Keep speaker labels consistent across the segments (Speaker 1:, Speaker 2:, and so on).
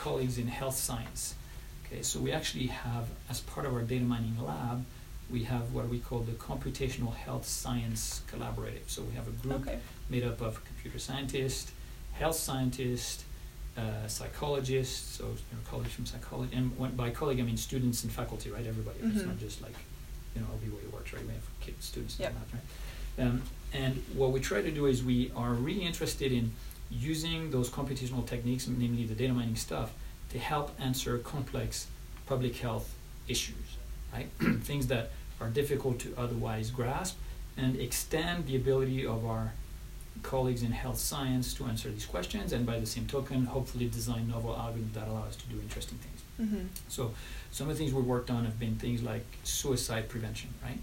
Speaker 1: colleagues in health science. Okay, so we actually have, as part of our data mining lab, we have what we call the Computational Health Science Collaborative. So we have a group made up of computer scientists, health scientists, psychologists, so colleagues from psychology, and by colleague I mean students and faculty, right? Everybody. Mm-hmm. It's not just like, LBWA works, right? We have kids, students, and that, right? And what we try to do is we are really interested in using those computational techniques, namely the data mining stuff, to help answer complex public health issues, right? Things that are difficult to otherwise grasp, and extend the ability of our colleagues in health science to answer these questions, and by the same token, hopefully design novel algorithms that allow us to do interesting things. Mm-hmm. So some of the things we worked on have been things like suicide prevention, right?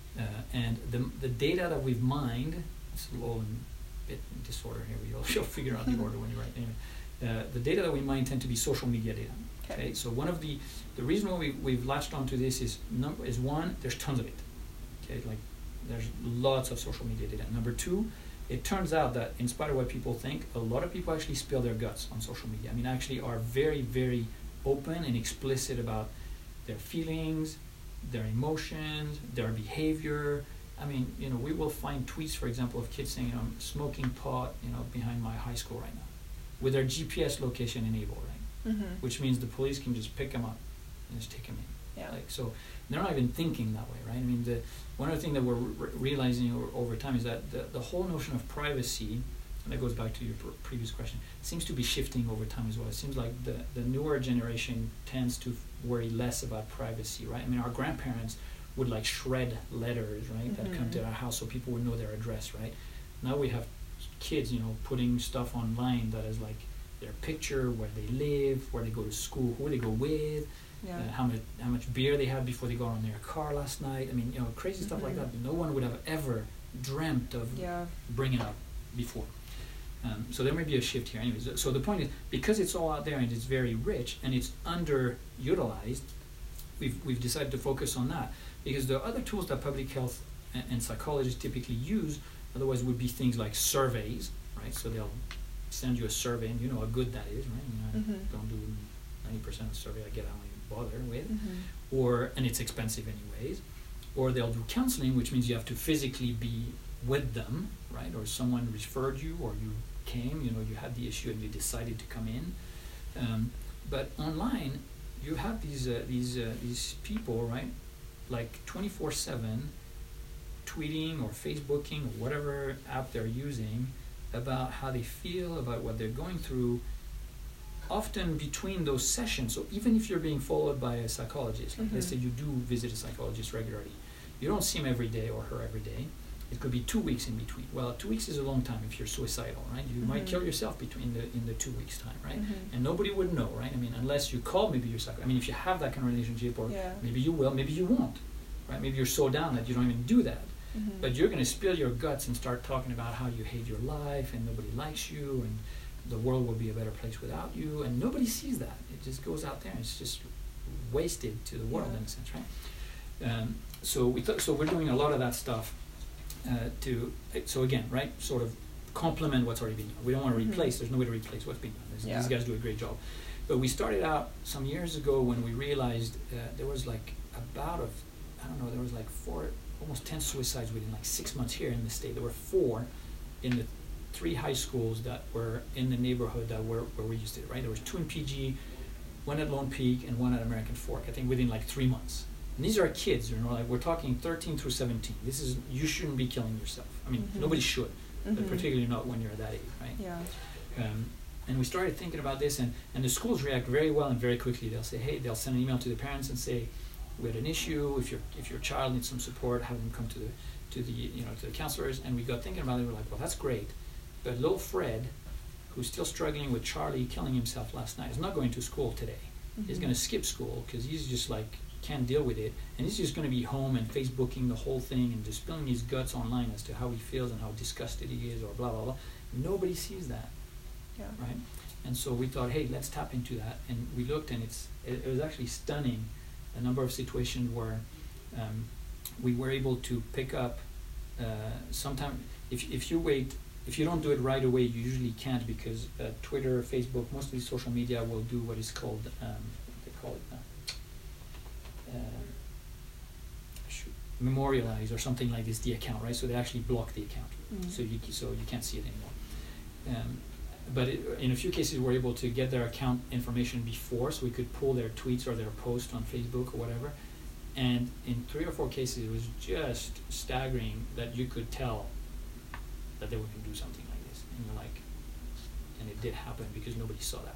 Speaker 1: And the data that we've mined, it's a little bit in disorder here, you'll figure out the order when you write. Anyway, the data that we mine tend to be social media data. Okay, so one of the reason why we've latched onto this is one, there's tons of it. Okay, like there's lots of social media data. Number two, it turns out that in spite of what people think, a lot of people actually spill their guts on social media. I mean, actually are very, very open and explicit about their feelings, their emotions, their behavior. I mean, we will find tweets, for example, of kids saying, I'm smoking pot, behind my high school right now, with their GPS location enabled, right? Mm-hmm. Which means the police can just pick them up and just take them in. Yeah. So they're not even thinking that way, right? I mean, one of the things that we're realizing over time is that the whole notion of privacy, and that goes back to your previous question, seems to be shifting over time as well. It seems like the newer generation tends to worry less about privacy, right? I mean, our grandparents would like shred letters, right, mm-hmm. that come to our house so people would know their address, right? Now we have kids, putting stuff online that is like their picture, where they live, where they go to school, who they go with, how much beer they had before they got on their car last night. I mean, crazy mm-hmm. stuff like that. No one would have ever dreamt of bringing up before. So there may be a shift here. Anyways, so the point is, because it's all out there and it's very rich and it's underutilized, we've decided to focus on that. Because the other tools that public health and psychologists typically use, otherwise, would be things like surveys, right? So they'll send you a survey, and you know how good that is, right? Mm-hmm. I don't do 90% of the survey I get, I don't even bother with. Mm-hmm. And it's expensive anyways. Or they'll do counseling, which means you have to physically be with them, right? Or someone referred you, or you came, you had the issue and you decided to come in. But online, you have these people, right? Like 24/7 tweeting or Facebooking or whatever app they're using about how they feel, about what they're going through, often between those sessions. So even if you're being followed by a psychologist, like let's say you do visit a psychologist regularly, you don't see him every day or her every day. It could be 2 weeks in between. Well, 2 weeks is a long time if you're suicidal, right? You might kill yourself in the 2 weeks time, right? And nobody would know, right? I mean, unless you call maybe your psychologist. I mean, if you have that kind of relationship, or maybe you will, maybe you won't, right? Maybe you're so down that you don't even do that. But you're going to spill your guts and start talking about how you hate your life and nobody likes you and the world will be a better place without you, and nobody sees that. It just goes out there and it's just wasted to the world in a sense, right? So we're doing a lot of that stuff so again, right, sort of complement what's already been done. We don't want to replace, there's no way to replace what's been done. These guys do a great job. But we started out some years ago when we realized there was like there was like almost 10 suicides within like 6 months here in the state. There were 4 in the 3 high schools that were in the neighborhood where we used it, right? There was 2 in PG, 1 at Lone Peak, and 1 at American Fork, I think within like 3 months. And these are kids, like we're talking 13 through 17. You shouldn't be killing yourself. I mean, nobody should, but particularly not when you're at that age, right? Yeah. And we started thinking about this, and the schools react very well and very quickly. They'll say, hey, they'll send an email to the parents and say, we had an issue. If your child needs some support, have them come to the counselors. And we got thinking about it. We're like, well, that's great, but little Fred, who's still struggling with Charlie killing himself last night, is not going to school today. He's going to skip school because he's just like can't deal with it, and he's just going to be home and Facebooking the whole thing and just spilling his guts online as to how he feels and how disgusted he is, or blah blah blah. Nobody sees that, right? And so we thought, hey, let's tap into that, and we looked, and it was actually stunning, a number of situations where we were able to pick up. Sometime if you wait if you don't do it right away, you usually can't, because Twitter, Facebook, most of these social media will do what is called, they call it memorialize or something like this, the account, right? So they actually block the account, so you can't see it anymore. But in a few cases, we're able to get their account information before, so we could pull their tweets or their posts on Facebook or whatever. And in 3 or 4 cases, it was just staggering that you could tell that they were going to do something like this. And you're like, and it did happen because nobody saw that.